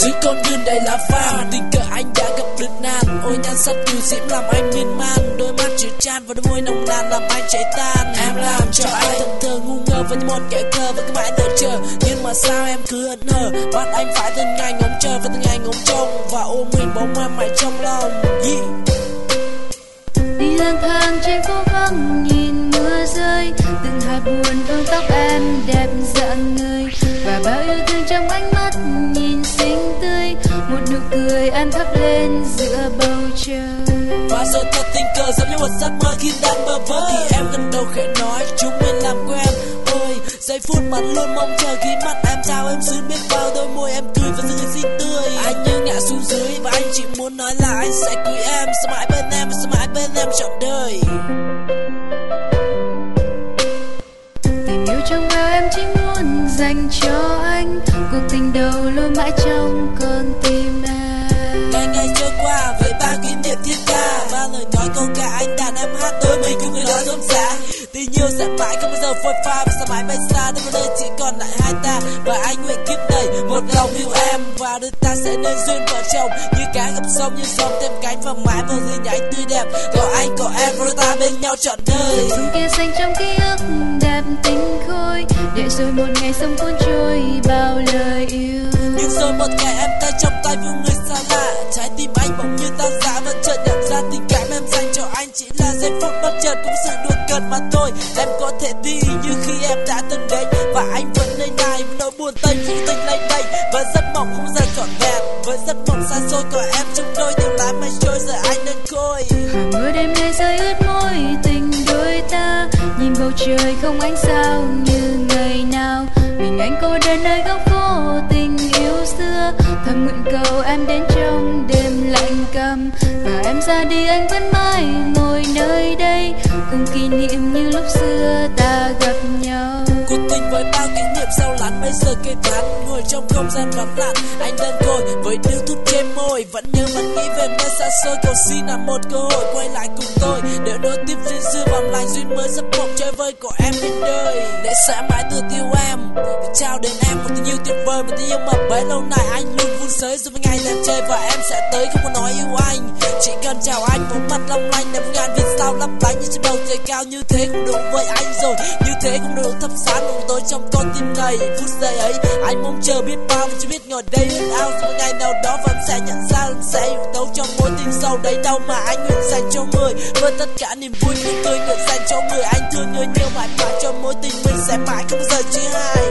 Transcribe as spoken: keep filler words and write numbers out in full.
dưới con đường đầy lá vàng, tình cờ anh đã gặp được nàng. Ôi nhan sắc kiều diễm làm anh miên man, đôi mắt chứa chan và đôi môi nồng nàn làm anh cháy tan. Em làm cho anh thẫn thờ ngu ngơ với một kẻ khờ và cứ mãi đợi chờ, nhưng mà sao em cứ hận hờ, bắt anh phải từng ngày ngóng chờ và từng ngày ngóng trông và ôm mình bóng em mãi trong lòng. Yeah. Đi lang thang trên phố vắng nhìn mưa rơi, từng hạt buồn ôm tóc em đẹp rạng ngời, và bao yêu thương trong ánh mắt nhìn xinh tươi, một nụ cười em thắp lên giữa bầu trời. Và rồi thật tình cờ giống như một giấc mơ khi đang bơ vơ thì em gần đầu khẽ nói chúng mình làm quen. Ôi giây phút mà luôn mong chờ khi mắt em trao em sướn biết bao, đôi môi em cười và rực xinh tươi. Anh như ngã xuống dưới và anh chỉ muốn nói là anh sẽ cưới em, sẽ mãi bên em và sẽ mãi bên em trọn đời. Tình yêu trong veo em chỉ muốn dành cho anh, cuộc tình đầu luôn mãi trong con tim em. Ngày ngày trôi qua với ba kỷ niệm thiết tha, ba lời nói câu ca anh đàn em hát, đôi mình cứ người đó rộn rã. Tình yêu sẽ mãi không bao giờ phôi pha và sẽ mãi bay xa, đến một nơi chỉ còn lại hai ta. Và anh nguyện kiếp này một lòng yêu em, và đôi ta sẽ nên duyên vợ chồng như cá gặp sông, như sóng thêm cánh và mãi vào riêng nhảy tươi đẹp. Có anh có em và đôi ta bên nhau trọn đời. Dòng kia xanh trong ký ức đẹp tinh khôi, để rồi một ngày sông cuốn trôi bao lời yêu. Nhưng rồi một ngày em tay trong tay với người xa lạ, trái tim anh bỗng như tan rã và chợt nhận ra tình cảm em dành cho anh chỉ là giây phút bất chợt, cũng sự đùa cợt mà thôi. Em có thể đi như khi em đã từng đến, và anh vẫn nơi này với nỗi buồn tênh phụ tình lây đây, với giấc mộng không giờ trọn vẹn, với giấc mộng xa xôi có em trong đôi điều lá mây trôi giờ anh nên khôi. Hà mưa đêm nay rơi ướt môi tình đôi ta, nhìn bầu trời không ánh sao như ngày nào, mình anh cô đơn nơi góc phố tình yêu xưa, thầm nguyện cầu em đến trong đêm lạnh căm, và em ra đi anh vẫn mãi ngồi nơi đây, cùng kỷ niệm như lúc xưa ta gặp nhau. Cuộc tình với bao kỷ niệm sau lắn bây giờ kề thắn, ngồi trong không gian vắng lặng anh đơn côi với điếu thuốc trên môi, vẫn nhớ vẫn nghĩ về nơi xa xôi, cầu xin là một cơ hội quay lại cùng tôi, để nối tiếp duyên xưa vòng lành duyên mới giấc mộng chơi vơi của em bên đời, để sẽ mãi tự tiêu em, để trao đến em một tình yêu tuyệt vời, một tình yêu mà bấy lâu nay anh luôn vui sới rồi với ngày đẹp trời, và em sẽ tới không có nói yêu anh, chỉ cần chào anh một mặt long lanh đẹp ngàn vì sao lấp lánh như trên bầu trời cao, như thế cũng đủ với anh rồi, như thế cũng đủ thắp sáng đủ tối trong con tim này. Phút giây ấy anh mong chờ biết bao, chỉ biết ngồi đây ước ao rồi ngày nào đó và em sẽ nhận ra em sẽ hiểu thấu trong mối tình sâu đấy đâu mà anh nguyện dành cho người, với tất cả niềm vui niềm tươi nguyện dành cho người anh thương, người nhiều mãi mãi cho mối tình mình sẽ mãi không bao giờ chia hai.